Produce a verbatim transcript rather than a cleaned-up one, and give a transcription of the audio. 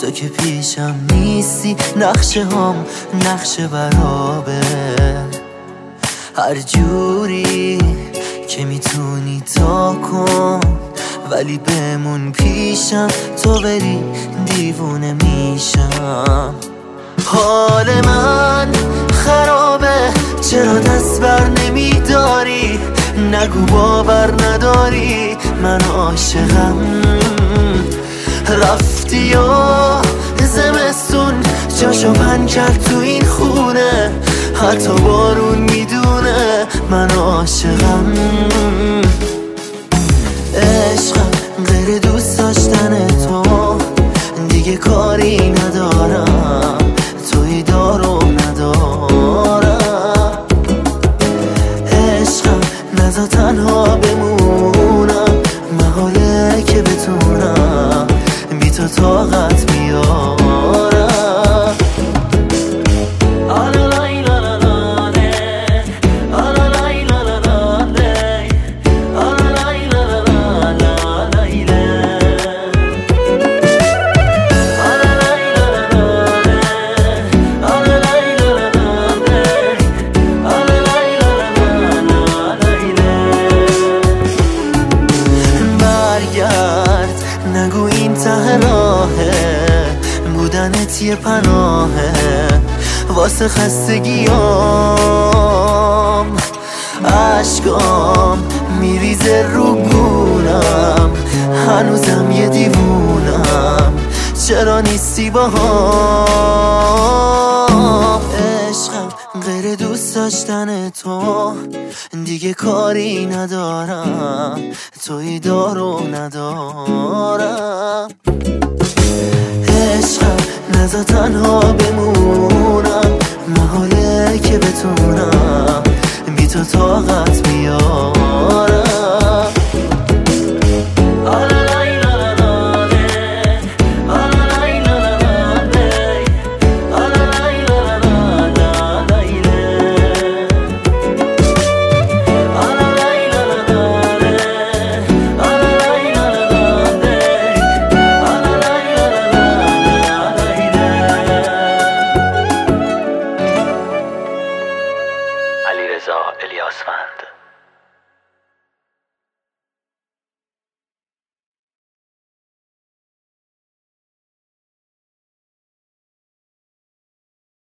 تو که پیشم نیستی، نقشه هم نقشه برابه. هر جوری که میتونی تا کن، ولی بمون پیشم، تو بری دیوونه میشم. حال من خرابه، چرا دست بر نمیداری؟ نگو باور نداری من عاشقم. رفتی و زمستون جاشو بند کرد تو این خونه، حتی بارون میدونه من عاشقم. عشقم غیر دوست داشتن تو دیگه کاری ندارم، توی دارو ندارم. عشقم نذار تنها بمونم، محاله که بتونم بی تو طاقت بیارم. نگو این ته راهه، بودنت یه پناهه واسه خستگیام. عشقام میریزه رو گونم، هنوزم یه دیوونم، چرا نیستی با هم؟ عشقم غیر دوست داشتن تو دیگه کاری ندارم، توی دارو ندارم. عشقم نذار تنها بمونم، محاله که بتونم بی تو طاقت بیارم. علیرضا الیاسفند.